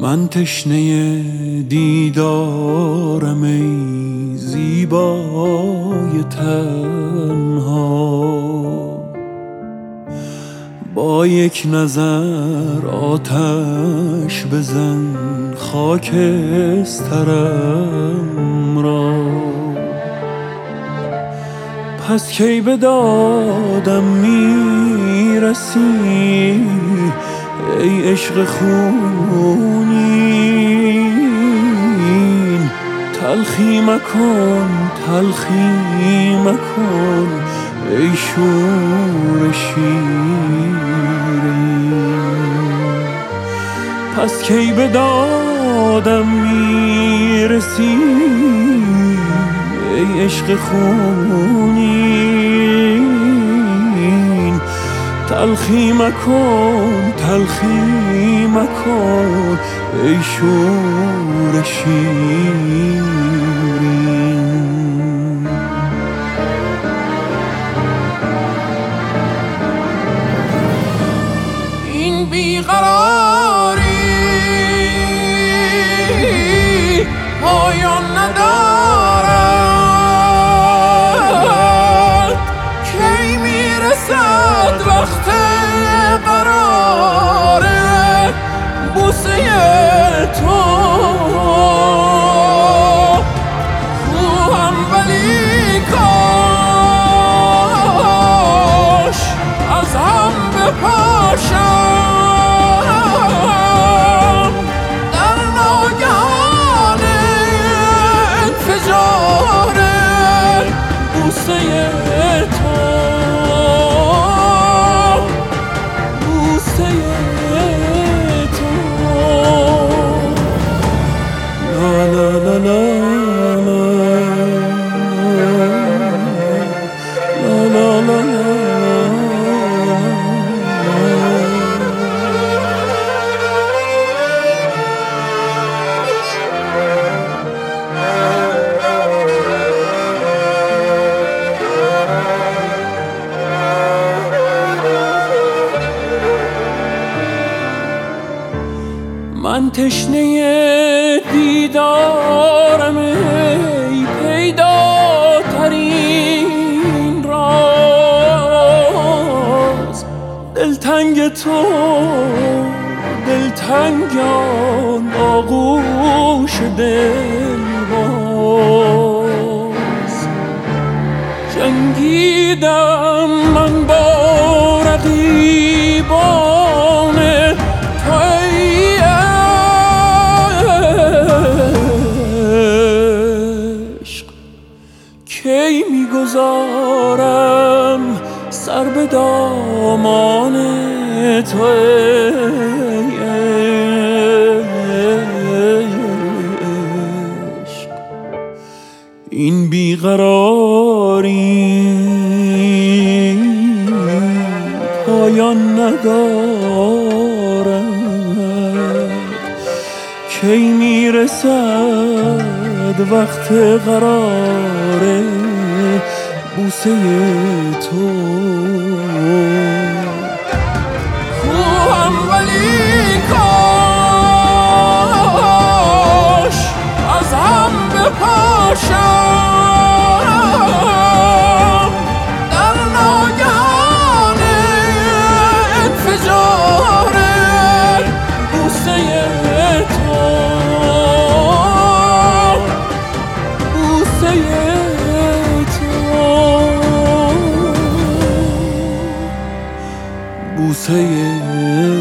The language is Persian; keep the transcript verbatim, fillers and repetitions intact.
من تشنه دیدارم ای زیبای تنها، با یک نظر آتش بزن خاکسترم را. پس کی به دادم میرسی ای عشق خونین؟ تلخی مکن تلخی مکن ای شور شیرین. پس کی به دادم میرسی ای عشق خونین؟ تلخی مکن تلخی مکن ای شور شیرین. این بیقراری پایان ندارد، کی میرسد وقت قرار بوسه تو؟ خوهم ولی کاش از هم بپاشم در ناگهان انفجار بوسه تو. من تشنه دیدارم ای پیداترین راز. دلتنگ تو دلتنگان آغوش دلباز. جنگیدم من با رقیبان تو ای عشق. کی میگذارم سر به دامان تو ای عشق. این بیقراری پایان ندارد، کی میرسد وقت قرار بوسه تو؟ خوهم ولی کاش از هم بپاشم در ناگهان انفجار بوسه تو. بوسه بوسه